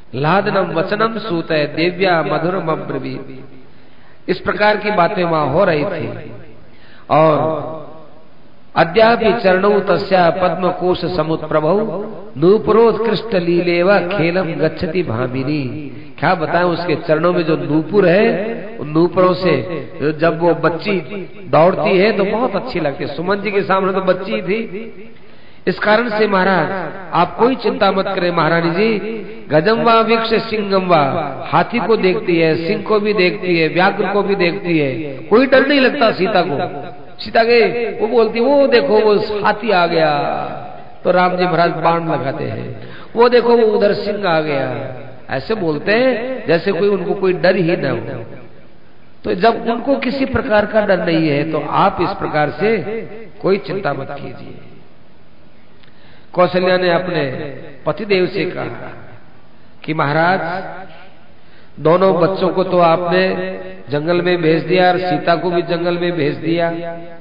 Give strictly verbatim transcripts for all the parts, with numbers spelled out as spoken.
लादनम वचनम सूतय देव्या मधुरम अब्रवीत। इस प्रकार की बातें वहां हो रही थी। और अद्यापि चरणौ तस्या पद्म कोश समुत्प्रभौ नूपुरोत्कृष्ट लीलेव खेलम गच्छति भामिनी। क्या बताएं, उसके चरणों में जो नूपुर है, उन नूपुरों से जब वो बच्ची दौड़ती है तो बहुत अच्छी लगती है। सुमन जी के सामने तो बच्ची थी। इस कारण से महाराज आप कोई चिंता मत करें महारानी जी। गजम्वा वीक्ष सिंहम्वा, हाथी को देखती है, सिंह को भी देखती है, व्याघ्र को भी देखती है, कोई डर नहीं लगता सीता को। सीता के वो बोलती, वो देखो वो हाथी आ गया, तो राम जी महाराज बाण लगाते हैं। वो देखो वो उधर सिंह आ गया, ऐसे बोलते हैं जैसे कोई उनको कोई डर ही न हो। तो जब उनको किसी प्रकार का डर नहीं है तो आप इस प्रकार से कोई चिंता मत कीजिए। कौशल्या ने अपने पतिदेव से कहा कि महाराज दोनों बच्चों को तो आपने जंगल में भेज दिया और सीता को भी जंगल में भेज दिया,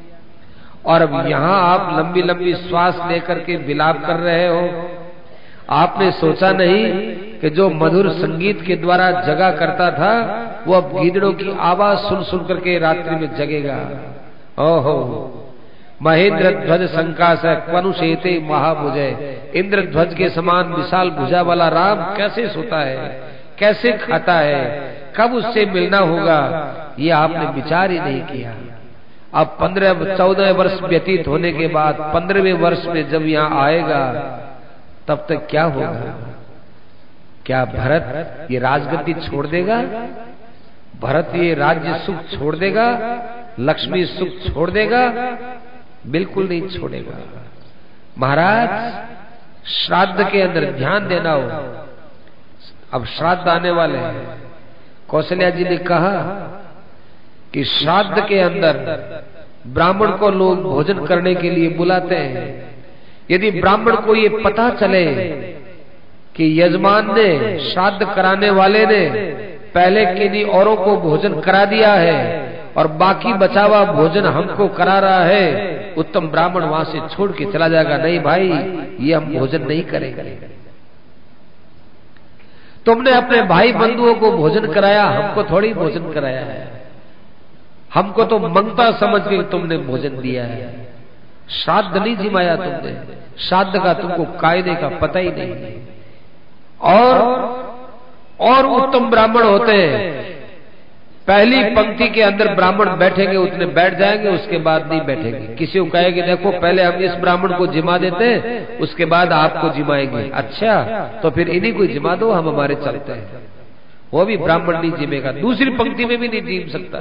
और अब यहाँ आप लंबी लंबी श्वास लेकर के विलाप कर रहे हो। आपने सोचा नहीं कि जो मधुर संगीत के द्वारा जगा करता था वो अब गीदड़ों की आवाज सुन सुन करके रात्रि में जगेगा। ओहो, महेंद्र ध्वज संकाश क्वनुषेते महाभुजय। इंद्र ध्वज के समान विशाल भुजा वाला राम कैसे सोता है, कैसे खाता है, कब उससे मिलना होगा, ये आपने विचार ही नहीं किया। अब पंद्रह चौदह वर्ष व्यतीत होने के बाद पंद्रहवें वर्ष में जब यहाँ आएगा तब तक क्या होगा? क्या भरत ये राजगद्दी छोड़ देगा? भरत ये राज्य सुख छोड़ देगा? लक्ष्मी सुख छोड़ देगा? बिल्कुल नहीं छोड़ेगा। महाराज श्राद्ध के अंदर ध्यान देना हो, अब श्राद्ध आने वाले हैं। कौशल्या जी ने कहा कि श्राद्ध के अंदर ब्राह्मण को लोग भोजन करने के लिए बुलाते हैं। यदि ब्राह्मण को ये पता चले कि यजमान ने, श्राद्ध कराने वाले ने पहले किन्हीं औरों को भोजन करा दिया है और बाकी बचा हुआ भोजन हमको करा रहा है, उत्तम ब्राह्मण वहां से छोड़ के चला जाएगा। नहीं भाई, ये हम भोजन नहीं करेंगे। तुमने अपने भाई बंधुओं को भोजन कराया, हमको थोड़ी भोजन कराया है। हमको तो मंगता समझ के तुमने भोजन दिया है, श्राद्ध नहीं जिमाया तुमने। श्राद्ध का तुमको कायदे का पता ही नहीं। और और उत्तम ब्राह्मण होते हैं, पहली पंक्ति के अंदर ब्राह्मण बैठेंगे, उतने बैठ जाएंगे, उसके बाद नहीं बैठेंगे। किसी को कहेंगे देखो पहले हम इस ब्राह्मण को जिमा देते हैं, उसके बाद आपको जिमाएंगे। अच्छा, तो फिर इन्हीं को जिमा दो, हम हमारे चलते हैं। वो भी ब्राह्मण नहीं जिमेगा, दूसरी पंक्ति में भी नहीं जिम सकता।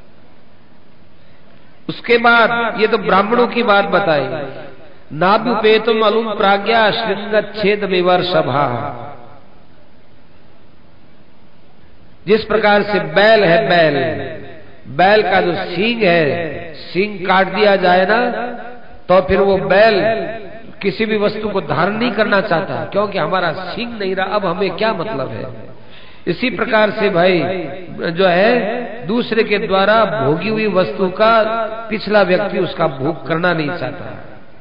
उसके बाद ये तो ब्राह्मणों की बात बताई। नाभ्युपेतुम अलुम प्राज्ञा श्रृंग छेद विवर सभा। जिस प्रकार से बैल है, बैल बैल का जो सींग है, सींग काट दिया जाए ना तो फिर वो बैल किसी भी वस्तु को धारण नहीं करना चाहता, क्योंकि हमारा सींग नहीं रहा, अब हमें क्या मतलब है। इसी प्रकार से भाई जो है दूसरे के द्वारा भोगी हुई वस्तु का पिछला व्यक्ति उसका भोग करना नहीं चाहता।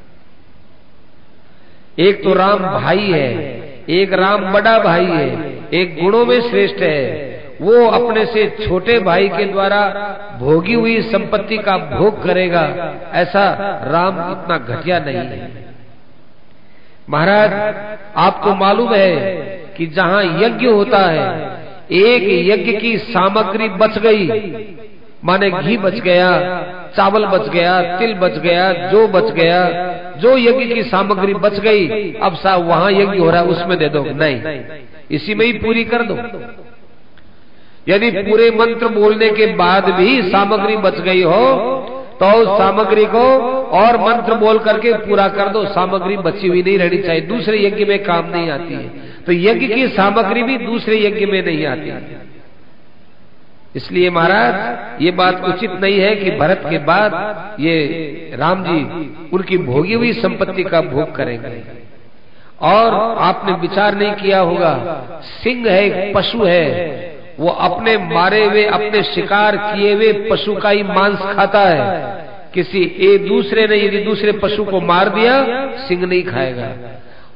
एक तो राम भाई है, एक राम बड़ा भाई है, एक गुणों में श्रेष्ठ है। वो अपने से छोटे भाई के द्वारा भोगी हुई संपत्ति का भोग करेगा, ऐसा राम इतना घटिया नहीं है। महाराज आपको मालूम है कि जहां यज्ञ होता है, एक यज्ञ की सामग्री बच गई, माने घी बच गया, चावल बच गया, तिल बच गया, जो बच गया, जो यज्ञ की सामग्री बच गई, अब साहब वहां यज्ञ हो रहा है उसमें दे दो, नहीं, इसी में ही पूरी कर दो। यदि पूरे मंत्र बोलने के बाद भी सामग्री बच गई हो तो उस सामग्री को और मंत्र बोल करके पूरा कर दो, सामग्री बची हुई नहीं रहनी चाहिए, दूसरे यज्ञ में काम नहीं आती है। तो यज्ञ की सामग्री भी दूसरे यज्ञ में नहीं आती। इसलिए महाराज ये बात उचित नहीं है कि भरत के बाद ये राम जी उनकी भोगी हुई संपत्ति का भोग करेंगे। और आपने विचार नहीं किया होगा, सिंह है, एक पशु है, वो अपने मारे हुए, अपने शिकार किए हुए पशु का ही मांस खाता है। किसी एक दूसरे ने यदि दूसरे पशु को मार दिया, सिंह नहीं खाएगा।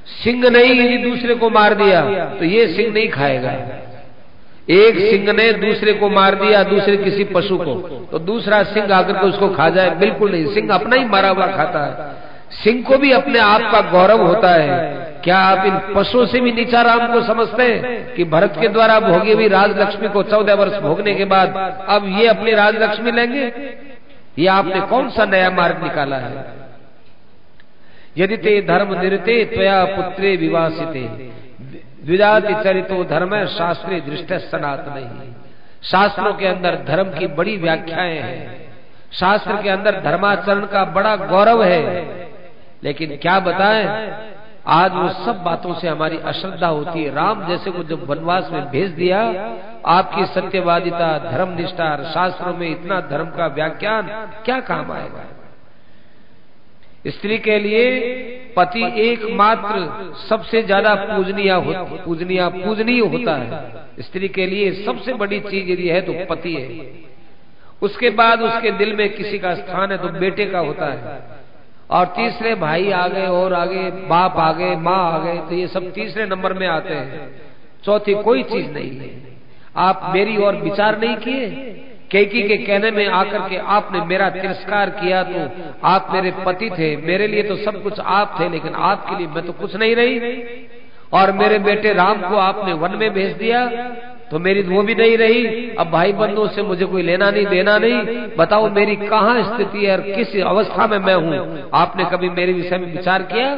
सिंह ने ही दूसरे को मार दिया तो ये सिंह नहीं खाएगा। एक सिंह ने दूसरे को मार दिया, दूसरे किसी पशु को, तो दूसरा सिंह आकर के उसको खा जाए, बिल्कुल नहीं। सिंह अपना ही मारा हुआ खाता है। सिंह को भी अपने आप का गौरव होता है। क्या आप इन पशुओं से भी नीचा राम को समझते हैं कि भरत के द्वारा भोगी हुई राजलक्ष्मी को चौदह वर्ष भोगने के बाद अब ये अपनी राजलक्ष्मी लेंगे? ये आपने कौन सा नया मार्ग निकाला है? यदि ते धर्म निरते त्वया पुत्रे विवासिते विदाति चरितो धर्म शास्त्रे दृष्टि सनातन। शास्त्रों के अंदर धर्म की बड़ी व्याख्याएं हैं, शास्त्र के अंदर धर्माचरण का बड़ा गौरव है, लेकिन क्या बताएं, आज वो सब बातों से हमारी अश्रद्धा होती है। राम जैसे को जब वनवास में भेज दिया, आपकी सत्यवादिता, धर्मनिष्ठा, शास्त्रों में इतना धर्म का व्याख्यान क्या काम आएगा? स्त्री के लिए पति एकमात्र सबसे ज्यादा पूजनीय पूजनीय पूजनीय होता है। स्त्री के लिए सबसे बड़ी चीज यदि है तो पति है। उसके बाद उसके दिल में किसी का स्थान है तो बेटे का होता है, और तीसरे भाई आ गए, और आगे बाप आ गए, माँ आ गए, तो ये सब तीसरे नंबर में आते हैं। चौथी कोई चीज नहीं है। आप मेरी और विचार नहीं किए? कैकी के कहने में आकर के आपने मेरा तिरस्कार किया, तो आप मेरे पति थे, मेरे लिए तो सब कुछ आप थे, लेकिन आपके लिए मैं तो कुछ नहीं रही। और मेरे बेटे राम को आपने वन में भेज दिया तो मेरी वो भी नहीं रही। अब भाई बंधुओं से मुझे कोई लेना नहीं देना नहीं। बताओ मेरी कहाँ स्थिति है और किस अवस्था में मैं हूँ? आपने कभी मेरे विषय में विचार किया?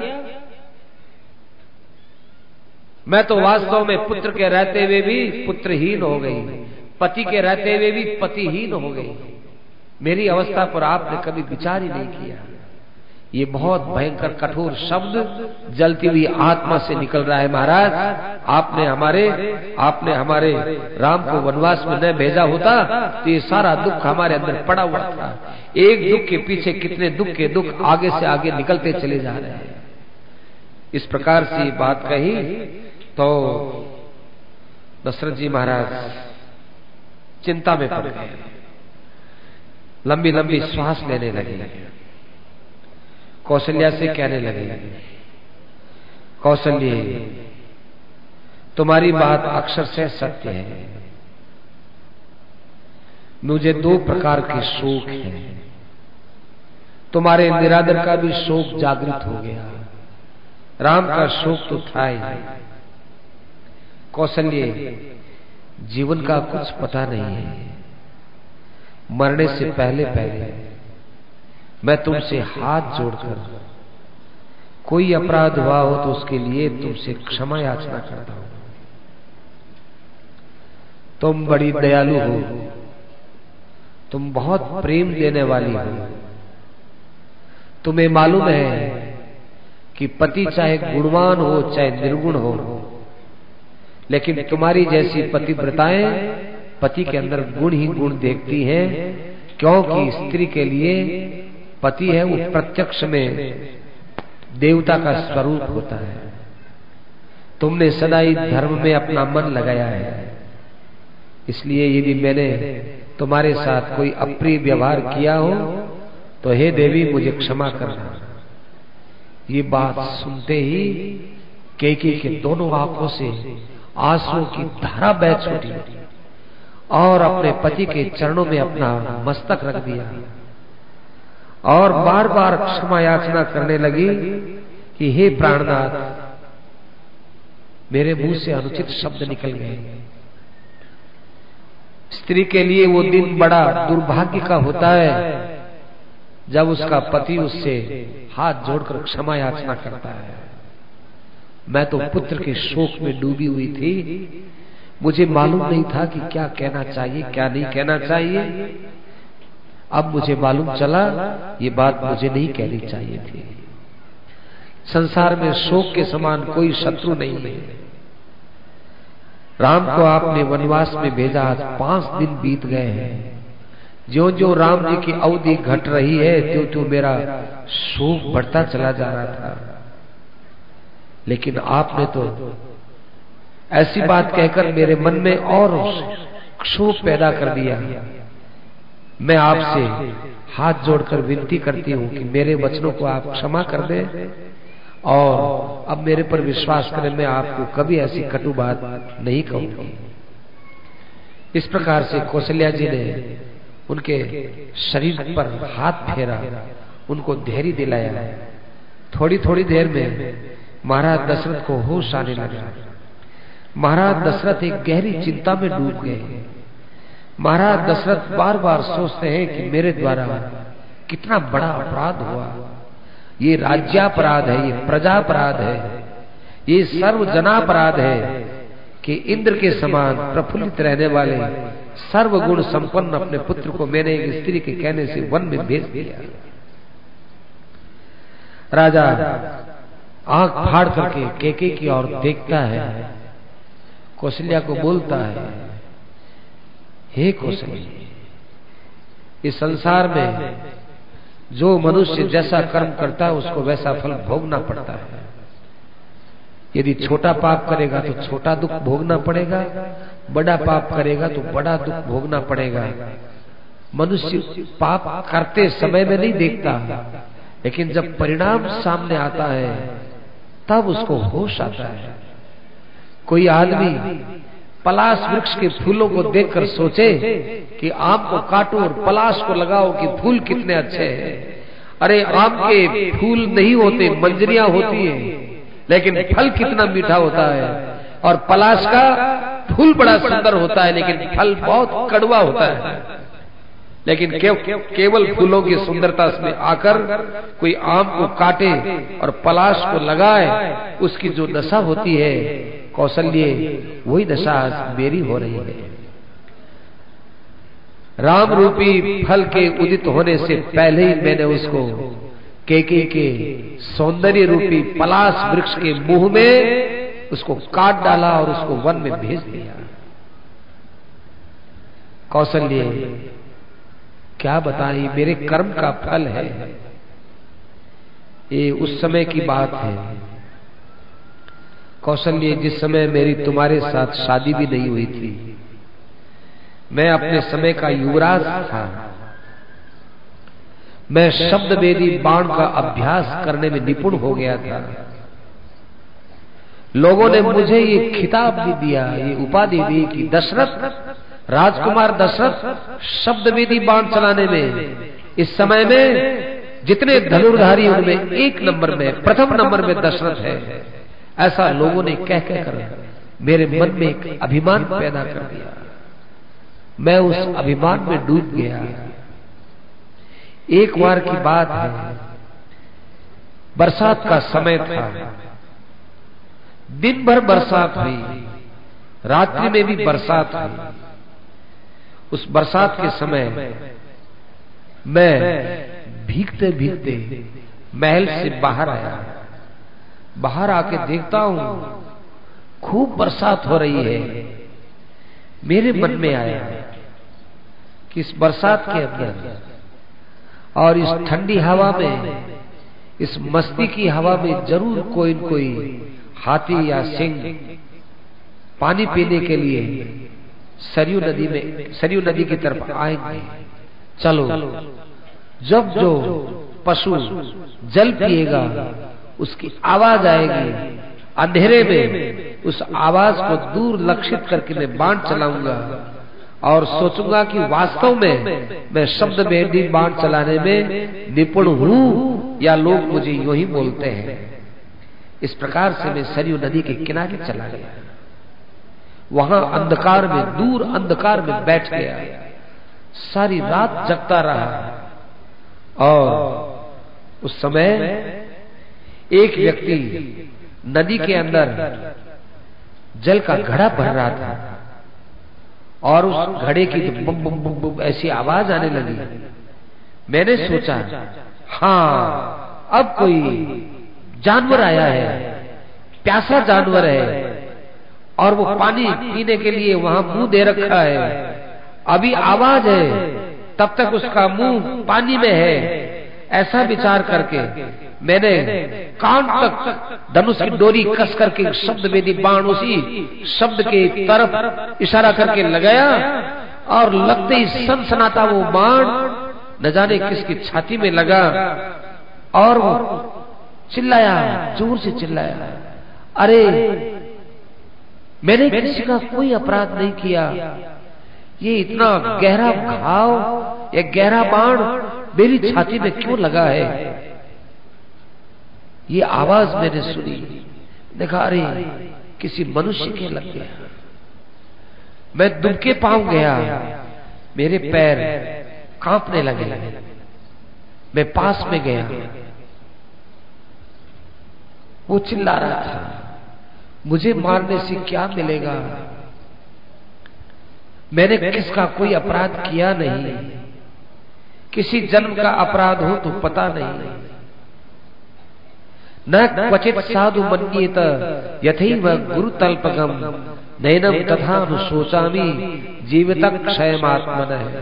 मैं तो वास्तव में पुत्र के रहते हुए भी पुत्रहीन हो गई, पति के रहते हुए भी पतिहीन हो गई। मेरी अवस्था पर आपने कभी विचार ही नहीं किया। ये बहुत भयंकर कठोर शब्द जलती हुई आत्मा से निकल रहा है। महाराज, आपने हमारे आपने हमारे राम को वनवास में न भेजा होता तो ये सारा दुख हमारे अंदर पड़ा हुआ था। एक दुख के पीछे कितने दुख के दुख आगे से आगे निकलते चले जा रहे हैं। इस प्रकार से बात कही तो दशरथ जी महाराज चिंता में पड़ गए, लंबी लंबी श्वास लेने लगे। कौशल्या से कहने लगे, कौशल्य तुम्हारी बात अक्षर से सत्य है। मुझे दो प्रकार के शोक हैं। तुम्हारे निरादर का भी शोक जागृत हो गया, राम का शोक तो था ही। कौशल्य, जीवन का कुछ पता नहीं है। मरने से पहले पहले मैं तुमसे हाथ जोड़कर, कोई अपराध हुआ हो तो उसके लिए तुमसे क्षमा याचना करता हूं। तुम बड़ी दयालु हो, तुम बहुत प्रेम देने वाली हो। तुम्हें मालूम है कि पति चाहे गुणवान हो चाहे निर्गुण हो, लेकिन तुम्हारी जैसी पतिव्रताएं पति के अंदर गुण ही गुण देखती हैं, क्योंकि स्त्री के लिए पति है वो प्रत्यक्ष में देवता का स्वरूप होता है। तुमने सदा ही धर्म में अपना मन लगाया है, इसलिए यदि मैंने तुम्हारे साथ कोई अप्रिय व्यवहार किया हो तो हे देवी मुझे क्षमा करना। ये बात सुनते ही कैकेयी के दोनों आंखों से आंसुओं की धारा बह छूटी और अपने पति के चरणों में अपना मस्तक रख दिया और बार बार क्षमा याचना करने लगी कि हे प्राणनाथ, मेरे मुंह से अनुचित शब्द निकल गए। स्त्री के लिए वो दिन बड़ा दुर्भाग्य का होता है जब उसका पति उससे हाथ जोड़कर क्षमा याचना करता है। मैं तो पुत्र के शोक में डूबी हुई थी, मुझे मालूम नहीं था कि क्या कहना चाहिए क्या नहीं कहना चाहिए। अब मुझे मालूम चला ये बात मुझे नहीं कहनी चाहिए थी। संसार में शोक के समान कोई शत्रु नहीं है। राम को आपने वनवास में भेजा, आज पांच दिन बीत गए हैं। जो जो राम जी की अवधि घट रही है त्यों त्यों मेरा शोक बढ़ता चला जा रहा था, लेकिन आपने तो ऐसी बात कहकर मेरे मन में और क्षोभ पैदा कर दिया। मैं आपसे हाथ जोड़कर विनती करती हूं कि मेरे वचनों को आप क्षमा कर दें और अब मेरे पर विश्वास करें, मैं आपको कभी ऐसी कटु बात नहीं कहूंगी। इस प्रकार से कौशल्या जी ने उनके शरीर पर हाथ फेरा, उनको धैर्य दिलाया। थोड़ी थोड़ी देर में महाराज दशरथ को होश आने लगा। महाराज दशरथ एक गहरी चिंता में डूब गए। महाराज दशरथ बार बार सोचते हैं कि मेरे द्वारा कितना बड़ा अपराध हुआ। ये राज्यापराध है, ये प्रजापराध है, ये सर्वजनापराध है कि इंद्र के समान प्रफुल्लित रहने वाले सर्वगुण संपन्न अपने पुत्र को मैंने एक स्त्री के कहने से वन में भेज दिया। राजा आंख फाड़ करके केके की ओर देखता है, कौशल्या को बोलता है, हे कौशल्या, इस संसार में जो मनुष्य जैसा कर्म करता है उसको वैसा फल भोगना पड़ता है। यदि छोटा पाप करेगा तो छोटा दुख भोगना पड़ेगा, बड़ा पाप करेगा तो बड़ा दुख भोगना पड़ेगा। मनुष्य पाप करते समय में नहीं देखता, लेकिन जब परिणाम सामने आता है तब उसको होश आता है। कोई आदमी पलाश वृक्ष के फूलों को देखकर सोचे कि आम को काटो और पलाश को लगाओ कि फूल कितने अच्छे हैं। अरे आम के फूल नहीं होते, मंजरियां होती हैं, लेकिन फल कितना मीठा होता है। और पलाश का फूल बड़ा सुंदर होता है, लेकिन फल बहुत कड़वा होता है। लेकिन के, केवल फूलों की सुंदरता में आकर कोई आम को काटे और पलाश को लगाए, उसकी जो दशा होती है कौशल्य, वही दशा आज मेरी हो रही है। राम रूपी फल के उदित होने से पहले ही मैंने उसको केके के सौंदर्य रूपी पलाश वृक्ष के मुंह में उसको काट डाला और उसको वन में भेज दिया। कौशल्य, क्या बताएं, मेरे कर्म का फल है। ये उस समय की बात है कौशल्य, जिस समय मेरी तुम्हारे साथ शादी भी नहीं हुई थी। मैं अपने समय का युवराज था। मैं शब्द वेदी बाण का अभ्यास करने में निपुण हो गया था। लोगों ने मुझे ये खिताब भी दिया, ये उपाधि दी कि दशरथ, राजकुमार दशरथ शब्द वेदी बाण चलाने में इस समय में जितने धनुर्धारी उनमें एक नंबर में, प्रथम नंबर में दशरथ है। ऐसा लोगों ने कह कह कर मेरे मन में एक अभिमान पैदा कर दिया। मैं उस अभिमान में डूब गया। एक बार की बात है, बरसात का समय था। दिन भर बरसात हुई, रात्रि में भी बरसात हुई। उस बरसात के समय मैं भीगते भीगते महल से बाहर आया। बाहर आके देखता हूं खूब बरसात हो रही है। मेरे मन में आया कि इस बरसात के अंदर और इस ठंडी हवा में, इस मस्ती की हवा में जरूर कोई न कोई हाथी या सिंह पानी पीने के लिए सरयू नदी में, सरयू नदी की तरफ आएंगे। चलो, जब जो पशु जल पिएगा उसकी आवाज आएगी, अंधेरे में उस आवाज को दूर लक्षित करके मैं बाण चलाऊंगा और सोचूंगा कि वास्तव में मैं शब्द वेदी बाण चलाने में निपुण हूं या लोग मुझे यूं ही बोलते हैं। इस प्रकार से मैं सरयू नदी के किनारे चला गया। वहां अंधकार में, दूर अंधकार में बैठ गया। सारी रात जगता रहा। और उस समय एक व्यक्ति नदी के अंदर जल का घड़ा भर रहा था और उस घड़े की तो बुम बुम बुम बुम ऐसी आवाज आने लगी। मैंने सोचा, हाँ, अब कोई जानवर आया है, प्यासा जानवर है और वो पानी पीने के लिए वहां मुंह दे रखा है। अभी आवाज है, तब तक उसका मुंह पानी में है। ऐसा विचार करके मैंने कान तक धनुष की डोरी कस करके शब्द वेदी बाण उसी शब्द के तरफ इशारा करके लगाया और लगते ही सनसनाता वो बाण न जाने किसकी छाती में लगा और वो चिल्लाया, जोर से चिल्लाया, अरे मैंने किसी का कोई अपराध नहीं किया, ये इतना गहरा घाव, ये गहरा बाण मेरी छाती में क्यों लगा है? ये आवाज मैंने सुनी, देखा अरे किसी मनुष्य के लग गया। मैं दुबके पांव गया, मेरे पैर कांपने लगे। मैं पास में गया, वो चिल्ला रहा था, मुझे मारने से क्या मिलेगा? मैंने किसका कोई अपराध किया नहीं, किसी जन्म का अपराध हो तो पता नहीं। न क्वचित साधु मन्येत यथैव गुरुतल्पगम नैनम तथा सोचामी जीवित क्षयमात्मनः।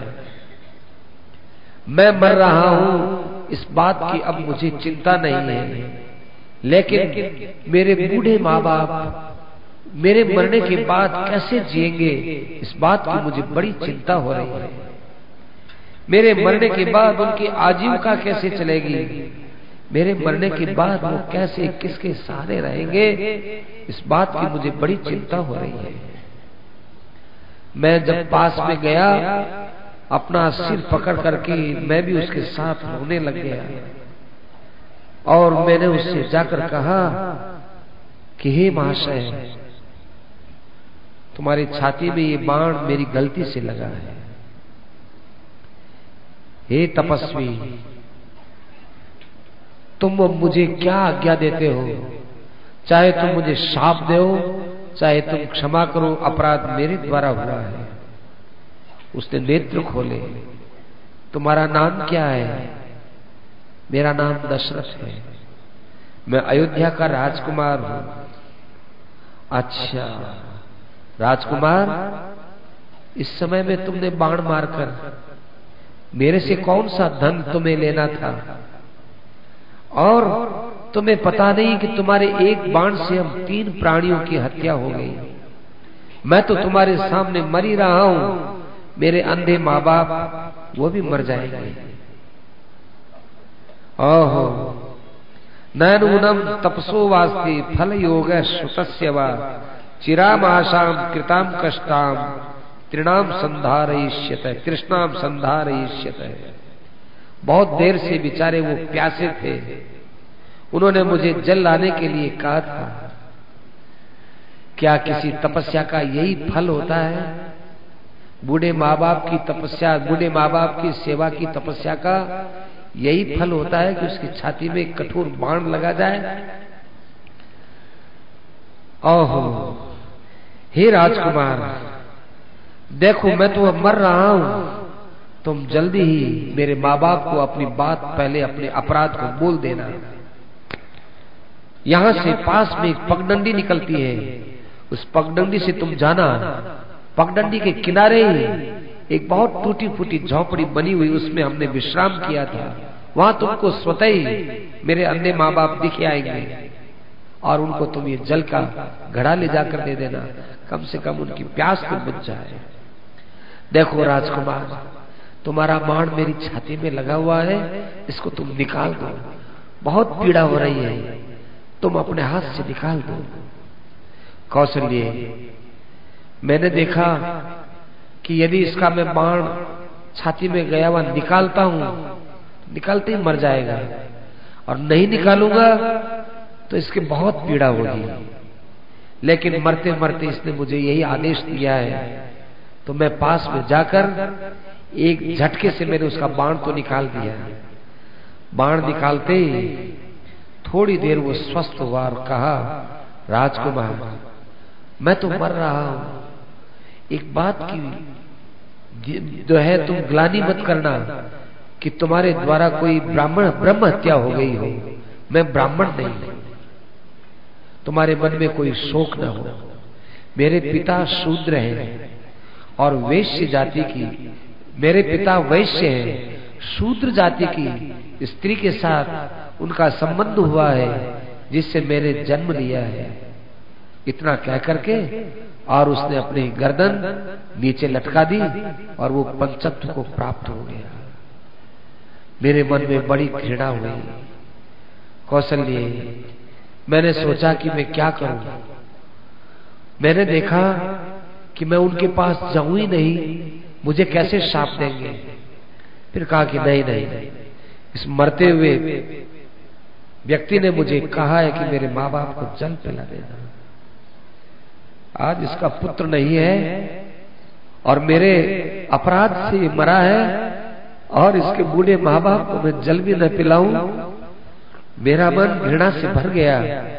मैं मर रहा हूं इस बात की अब मुझे चिंता नहीं है, लेकिन मेरे बूढ़े माँ बाप मेरे मरने के बाद कैसे जिएंगे इस बात की मुझे बड़ी चिंता हो रही है। मेरे मरने के बाद उनकी आजीविका कैसे चलेगी, मेरे मरने के बाद वो कैसे किसके सहारे रहेंगे, इस बात की मुझे बड़ी चिंता हो रही है। मैं जब पास में गया, अपना सिर पकड़ करके मैं भी उसके साथ रोने लग गया और मैंने उससे जाकर कहा कि हे महाशय, तुम्हारी छाती में ये बाण मेरी गलती से लगा है। हे तपस्वी, तुम मुझे क्या आज्ञा देते हो? चाहे तुम मुझे शाप दो, चाहे तुम क्षमा करो, अपराध मेरे द्वारा हुआ है। उसने नेत्र खोले, तुम्हारा नाम क्या है? मेरा नाम दशरथ है, मैं अयोध्या का राजकुमार हूं। अच्छा राजकुमार, इस समय में तुमने बाण मारकर मेरे से कौन सा धन तुम्हें लेना था? और तुम्हें पता नहीं कि तुम्हारे एक बाण से हम तीन प्राणियों की हत्या हो गई। मैं तो तुम्हारे सामने मर ही रहा हूं, मेरे अंधे माँ बाप वो भी मर जाएंगे। ओहो नैनूनम तपसो वास्ति फल योग श्रुतस्य वा चिरामाशाम कृताम कष्टाम त्रिणाम संधारयिष्यते कृष्णाम संधारयिष्यते। बहुत देर से बेचारे वो प्यासे थे, उन्होंने मुझे जल लाने के लिए कहा था। क्या किसी तपस्या का यही फल होता है? बूढ़े माँ बाप की तपस्या, बूढ़े माँ बाप की सेवा की तपस्या का यही फल होता है कि उसकी छाती में कठोर बाण लगा जाए? ओहो हे राजकुमार, देखो मैं तो अब मर रहा हूं, तुम जल्दी ही मेरे माँ बाप को अपनी बात, पहले अपने अपराध को बोल देना। यहां से पास में एक पगडंडी निकलती है, उस पगडंडी से तुम जाना। पगडंडी के किनारे ही एक बहुत टूटी फूटी झोपड़ी बनी हुई, उसमें हमने विश्राम किया था। वहां तुमको स्वतः ही मेरे अंधे माँ बाप दिखे आएंगे और उनको तुम ये जल का घड़ा ले जाकर दे देना, कम से कम उनकी प्यास तो बुझ जाए। देखो राजकुमार, तुम्हारा बाण मेरी छाती में लगा हुआ है, इसको तुम निकाल दो, बहुत पीड़ा हो रही है, तुम अपने हाथ से निकाल दो। कौशल्य, मैंने देखा कि यदि इसका मैं बाण छाती में गया हुआ निकालता हूं, निकालते ही मर जाएगा, और नहीं निकालूंगा तो इसके बहुत पीड़ा होगी। लेकिन मरते मरते इसने मुझे यही आदेश दिया है, तो मैं पास में जाकर एक झटके से मैंने उसका बाण तो निकाल दिया। बाण निकालते ही थोड़ी देर वो स्वस्थ हुआ और कहा, राजकुमार मैं तो मर रहा हूं, एक बात की जो है तुम ग्लानि मत करना कि तुम्हारे द्वारा कोई ब्राह्मण ब्रह्म हत्या हो गई हो। मैं ब्राह्मण नहीं, तुम्हारे मन में कोई शोक न हो। मेरे पिता शूद्र हैं और वैश्य जाति की, मेरे पिता वैश्य हैं, शूद्र जाति की स्त्री के साथ उनका संबंध हुआ है जिससे मैंने जन्म लिया है। इतना कह करके और उसने अपनी गर्दन नीचे लटका दी और वो पंचत्व को प्राप्त हो गया। मेरे मन में बड़ी घृणा हुई, कौशल्य, मैंने सोचा कि मैं क्या करूं। मैंने देखा कि मैं उनके पास जाऊं ही नहीं, मुझे कैसे शाप देंगे। फिर कहा कि नहीं नहीं, इस मरते हुए व्यक्ति ने मुझे कहा है कि मेरे माँ बाप को जल पिला देना। आज इसका पुत्र नहीं है और मेरे अपराध से मरा है, और इसके बूढ़े माँ बाप को मैं जल भी न पिलाऊं। मेरा मन घृणा से भर गया,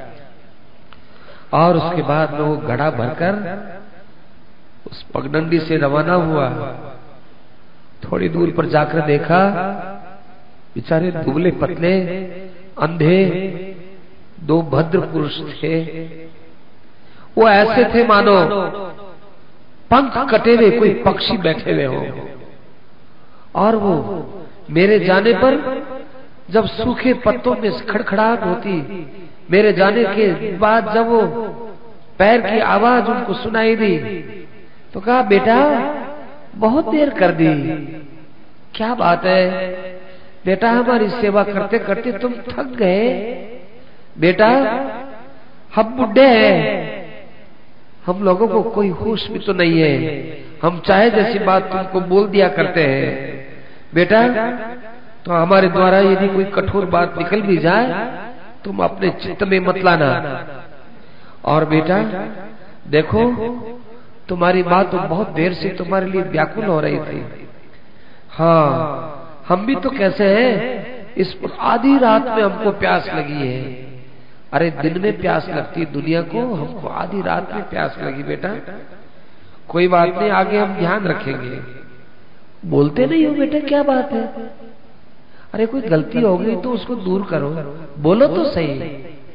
और उसके बाद मैं वो घड़ा भरकर उस पगडंडी से रवाना हुआ। थोड़ी दूर पर जाकर देखा, बेचारे दुबले पतले अंधे दो भद्र पुरुष थे। वो ऐसे थे मानो पंख कटे हुए कोई पक्षी बैठे हुए हो। और वो मेरे जाने पर जब सूखे पत्तों में खड़खड़ाहट होती, मेरे जाने के बाद जब वो पैर की आवाज उनको सुनाई दी, तो कहा बेटा बहुत देर कर दी, क्या बात है बेटा, हमारी सेवा करते करते तुम थक गए। बेटा हम बुढ़े हैं, हम लोगों को कोई होश भी तो नहीं है, हम चाहे जैसी बात तुमको बोल दिया करते हैं। बेटा तो हमारे द्वारा यदि कोई कठोर बात निकल भी जाए, तुम अपने चित्त में मत लाना। और बेटा देखो, तुम्हारी माँ तो बहुत देर से तुम्हारे लिए व्याकुल हो रही थी। हाँ हम भी तो कैसे हैं, इस आधी रात में हमको प्यास लगी है। अरे दिन में प्यास लगती है दुनिया को, हमको आधी रात में प्यास लगी। बेटा कोई बात नहीं, आगे हम ध्यान रखेंगे। बोलते नहीं हो बेटा, क्या बात है? अरे कोई गलती हो गई तो उसको दूर करो, बोलो तो सही।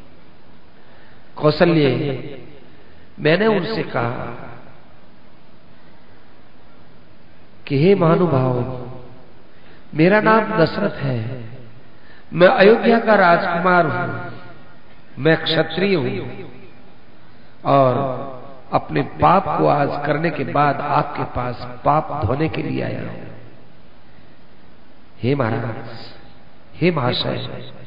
कौशल्य, मैंने उनसे कहा कि हे महानुभाव, मेरा नाम दशरथ है, मैं अयोध्या का राजकुमार हूं, मैं क्षत्रिय हूं, और अपने पाप को आज करने के बाद आपके पास पाप धोने के लिए आया हूं। हे महाराज, हे महाशय,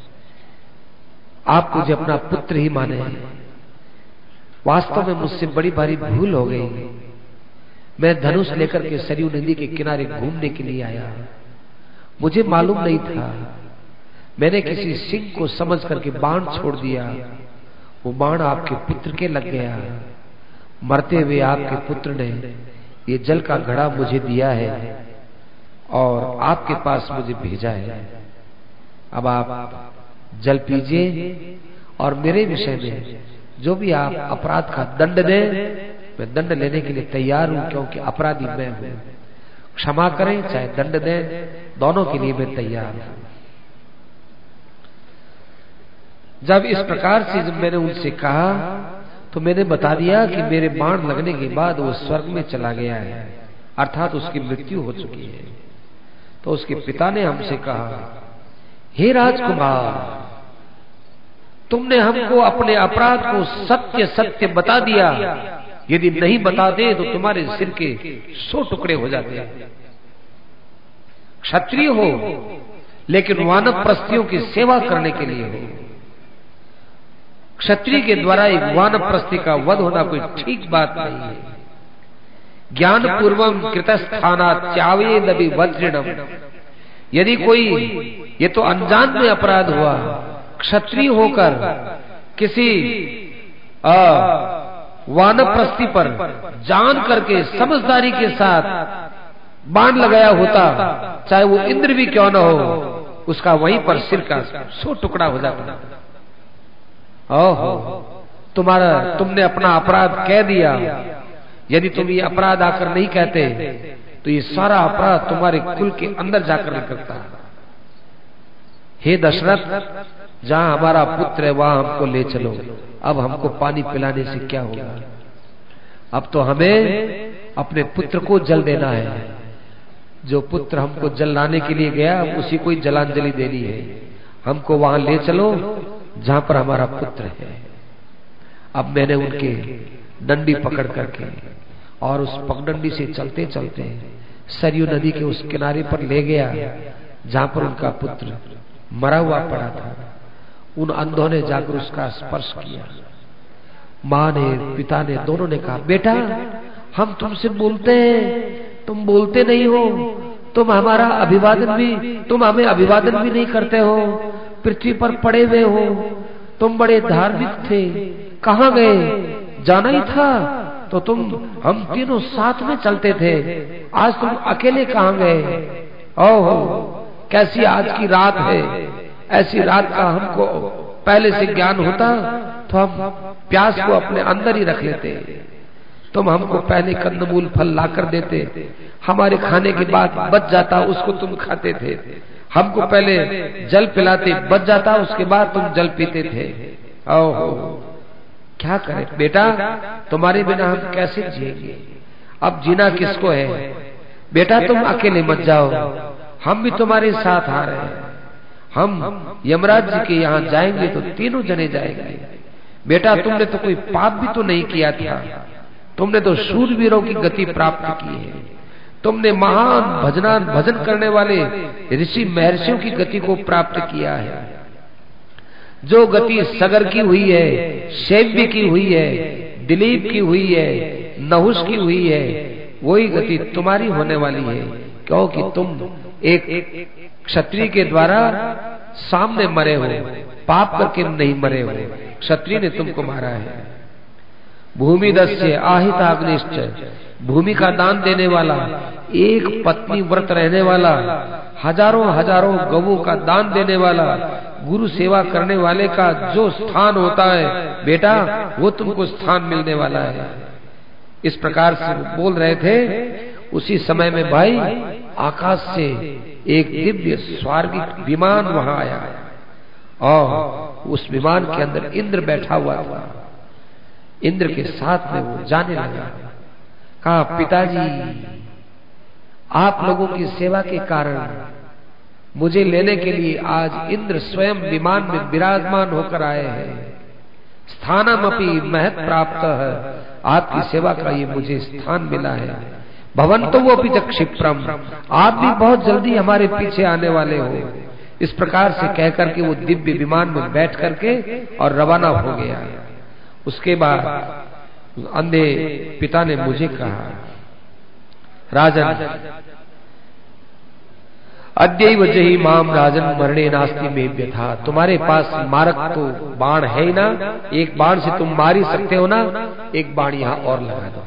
आप मुझे अपना पुत्र ही माने। वास्तव में मुझसे बड़ी भारी भूल हो गई। मैं धनुष लेकर के सरयू नदी के किनारे घूमने के लिए आया, मुझे मालूम नहीं था। मैंने किसी सिंह को समझ करके बाण छोड़ दिया, वो बाण आपके पुत्र के लग गया। मरते हुए आपके पुत्र ने ये जल का घड़ा मुझे दिया है और आपके पास मुझे भेजा है। अब आप जल पीजिए और मेरे विषय में जो भी आप अपराध का दंड दें, मैं दंड लेने के लिए तैयार हूं, क्योंकि अपराधी मैं हूं। क्षमा करें चाहे दंड दें, दोनों के लिए मैं तैयार हूं। जब इस प्रकार से जब मैंने उनसे कहा, तो मैंने बता दिया कि मेरे बाण लगने के बाद वो स्वर्ग में चला गया है, अर्थात उसकी मृत्यु हो चुकी है। तो उसके पिता ने हमसे कहा, हे राजकुमार, तुमने हमको अपने अपराध को सत्य सत्य बता दिया, यदि नहीं बताते तो तुम्हारे सिर के सौ टुकड़े हो जाते। क्षत्रिय हो लेकिन वानप्रस्थियों की सेवा करने के लिए हो। क्षत्रिय के द्वारा एक वानप्रस्थी का वध होना कोई ठीक बात नहीं है। ज्ञान पूर्वम कृतस्थाना च्यावेदपि वज्रिणम, यदि कोई, ये तो अनजान में अपराध हुआ, क्षत्रिय होकर किसी वानप्रस्थी पर जान करके समझदारी के साथ बाण लगाया होता, चाहे वो इंद्र भी क्यों न हो, उसका वहीं पर सिर का सौ टुकड़ा हो जाता। ओहो, तुम्हारा तुमने अपना अपराध कह दिया। यदि तुम ये अपराध आकर नहीं कहते तो ये सारा अपराध तुम्हारे कुल के अंदर जाकर निकलता। हे दशरथ, जहां हमारा पुत्र है वहां हमको ले चलो। अब हमको पानी पिलाने से क्या होगा? अब तो हमें अपने पुत्र को जल देना है। जो पुत्र हमको जल लाने के लिए गया, उसी को जलांजलि देनी है। हमको वहां ले चलो जहां पर हमारा पुत्र है। अब मैंने उनके डंडी पकड़ करके और उस पगडंडी से चलते चलते सरयू नदी के उस किनारे पर ले गया जहां पर उनका पुत्र मरा हुआ पड़ा था। उन अंधों ने जाकर उसका स्पर्श किया। माँ ने, पिता ने, दोनों ने कहा, बेटा हम तुमसे बोलते हैं, तुम बोलते नहीं हो, तुम हमारा अभिवादन भी, तुम हमें अभिवादन भी नहीं करते हो, पृथ्वी पर पड़े हुए हो, तुम बड़े धार्मिक थे, कहाँ गए? जाना ही था तो तुम, हम तीनों साथ में चलते थे, आज तुम अकेले कहाँ गए? ओहो कैसी आज की रात है, ऐसी रात का हमको पहले से ज्ञान होता तो हम प्यास को अपने अंदर ही रख लेते, तुम हमको पहले कंदमूल फल लाकर देते, हमारे खाने के बाद बच जाता उसको तुम खाते थे, हमको पहले जल पिलाते, बच जाता उसके बाद तुम जल पीते थे। ओहो क्या करें बेटा, तुम्हारे बिना हम कैसे जिएंगे, अब जीना किसको है? बेटा तुम अकेले मत जाओ, हम भी तुम्हारे साथ आ रहे हैं, हम यमराज जी के यहाँ जाएंगे तो तीनों जने जाएंगे। बेटा तुमने तो कोई पाप भी तो नहीं किया था, तुमने तो शूरवीरों की गति प्राप्त की है, तुमने महान भजनान भजन करने वाले ऋषि महर्षियों की गति को प्राप्त किया है। जो गति सगर की हुई है, शैव्य की हुई है, दिलीप की हुई है, नहुष की हुई है, वही गति तुम्हारी होने वाली है, क्योंकि तुम एक क्षत्रिय के द्वारा सामने मरे हो, पाप करके नहीं मरे हो, क्षत्रिय ने तुमको मारा है। भूमि दस्य आहिताग्निश्च, भूमि का दान देने वाला, एक पत्नी व्रत रहने वाला, हजारों हजारों गवों का दान देने वाला, गुरु सेवा करने वाले का जो स्थान होता है बेटा, वो तुमको स्थान मिलने वाला है। इस प्रकार से बोल रहे थे। उसी समय में भाई आकाश से एक दिव्य स्वर्गिक विमान वहां आया और उस विमान के अंदर इंद्र बैठा हुआ था। इंद्र के साथ में वो जाने लगा, कहा पिताजी आप लोगों की सेवा के कारण मुझे लेने के लिए आज इंद्र स्वयं विमान में विराजमान होकर आए हैं। स्थानमपि महत् प्राप्त है, आपकी सेवा का ये मुझे स्थान मिला है। भवंतो अपि च क्षिप्रम, आप भी बहुत जल्दी हमारे पीछे आने वाले हो। इस प्रकार से कहकर के वो दिव्य विमान में बैठ करके और रवाना हो गया। उसके बाद अंधे पिता ने मुझे कहा, राजन अद्यैव जहि माम राजन मरणे नास्ति में व्यथा, तुम्हारे पास मारक तो बाण है ही ना, एक बाण से तुम मार ही सकते हो ना, एक बाण यहाँ और लगा दो।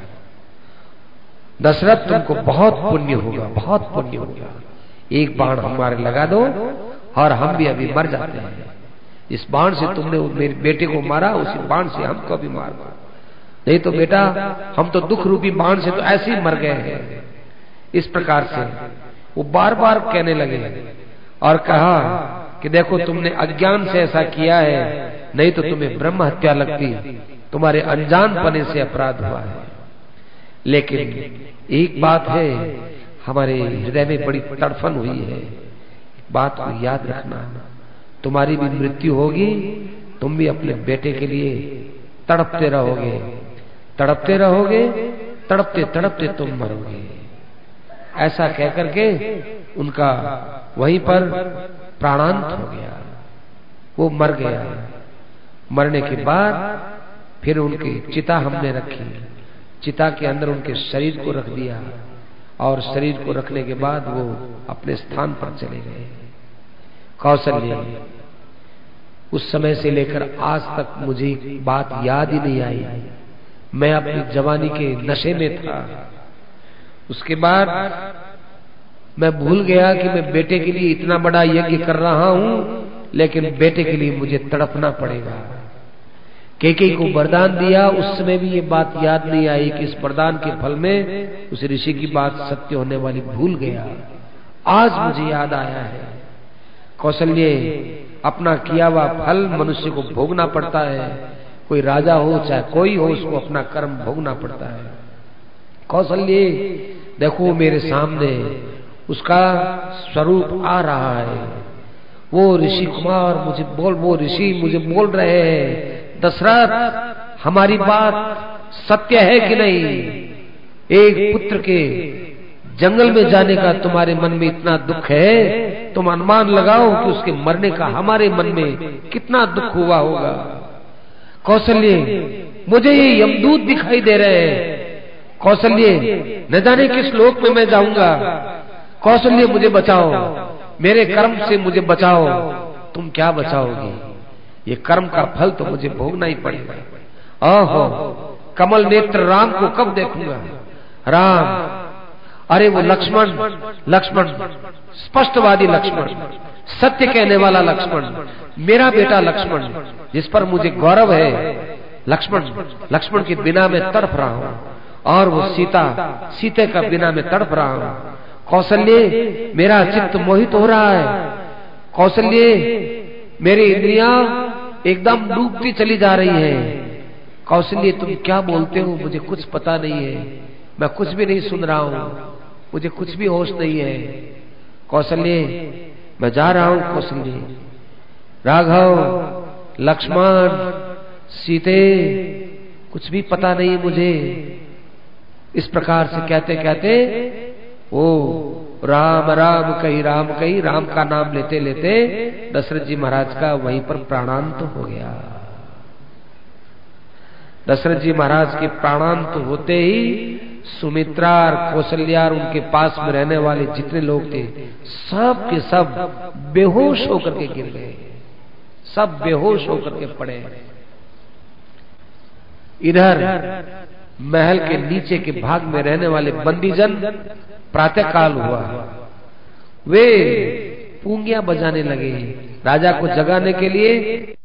दशरथ तुमको बहुत पुण्य होगा, बहुत पुण्य होगा, एक बाण हमारे लगा दो और हम भी अभी मर जाते हैं। इस बाण से तुमने मेरे बेटे को मारा, उसी बाण से हमको भी मार दो, नहीं तो बेटा हम तो दुख रूपी बाण से तो ऐसे ही मर गए हैं। इस प्रकार से वो बार बार कहने लगे और कहा कि देखो तुमने अज्ञान से ऐसा किया है, नहीं तो तुम्हें ब्रह्म हत्या लगती, तुम्हारे अनजान पने से अपराध हुआ है। लेकिन एक बात है, हमारे हृदय में बड़ी तड़फन हुई है, बात को याद रखना, तुम्हारी भी मृत्यु होगी, तुम भी अपने बेटे के लिए तड़पते रहोगे, तड़पते रहोगे, तड़पते तड़पते तुम मरोगे। ऐसा कहकर के उनका वहीं पर प्राणांत हो गया, वो मर गया। मरने के बाद फिर उनकी चिता हमने रखी, चिता के अंदर उनके शरीर को रख दिया और शरीर को रखने के बाद वो अपने स्थान पर चले गए। कौशल्य उस समय से लेकर आज तक मुझे बात याद ही नहीं आई, मैं अपनी जवानी के नशे में था। उसके बाद मैं भूल गया कि मैं बेटे के लिए इतना बड़ा यज्ञ कर रहा हूं, लेकिन बेटे के लिए मुझे तड़पना पड़ेगा। कैकेयी को वरदान दिया, उस समय भी ये बात याद नहीं आई कि इस वरदान के फल में उस ऋषि की बात सत्य होने वाली भूल गया। आज मुझे याद आया है। कौशल्य अपना किया हुआ फल मनुष्य को भोगना पड़ता है, कोई राजा हो चाहे कोई हो, उसको अपना कर्म भोगना पड़ता है। कौशल्य देखो मेरे सामने उसका स्वरूप आ रहा है, वो ऋषि कुमार मुझे बोल वो ऋषि मुझे बोल रहे हैं, दशरथ हमारी बात सत्य है कि नहीं? एक पुत्र के जंगल में जाने का तुम्हारे मन में इतना दुख है, तुम अनुमान लगाओ कि उसके मरने का हमारे मन में कितना दुख हुआ होगा। कौशल्य, मुझे ये यमदूत दिखाई दे रहे हैं। कौशल्य, न जाने किस लोक में मैं जाऊंगा। कौशल्य, मुझे बचाओ, मेरे कर्म से मुझे बचाओ। तुम क्या बचाओगी? ये कर्म का फल तो मुझे भोगना ही पड़ेगा। ओहो, कमल नेत्र राम को कब देखूंगा? राम, अरे वो लक्ष्मण, लक्ष्मण स्पष्टवादी लक्ष्मण, सत्य कहने वाला लक्ष्मण, मेरा बेटा लक्ष्मण, जिस पर मुझे गौरव है। लक्ष्मण, लक्ष्मण के बिना मैं तड़प रहा हूँ, और वो सीता, सीते का बिना मैं तड़प रहा हूँ। कौशल्य, मेरा चित्त मोहित हो रहा है। कौशल्य, मेरी इंद्रियां एकदम डूबती चली जा रही है। कौशल्य, तुम क्या बोलते हो? मुझे कुछ पता नहीं है, मैं कुछ भी नहीं सुन रहा हूँ, मुझे कुछ भी होश नहीं है। कौशल्य, मैं जा रहा हूँ। कौशल्य, राघव, लक्ष्मण, सीते, कुछ भी पता नहीं मुझे। इस प्रकार से कहते कहते ओ राम राम कही राम कही राम का नाम लेते लेते दशरथ जी महाराज का वहीं पर प्राणांत हो गया। दशरथ जी महाराज के प्राणांत होते ही सुमित्रा और कौशल्या और उनके पास में रहने वाले जितने लोग थे सब के सब बेहोश होकर के गिर गए, सब बेहोश होकर के पड़े। इधर महल के नीचे के भाग में रहने वाले बंदीजन, प्रातः काल हुआ, वे पूंगियां बजाने लगे राजा को जगाने के लिए।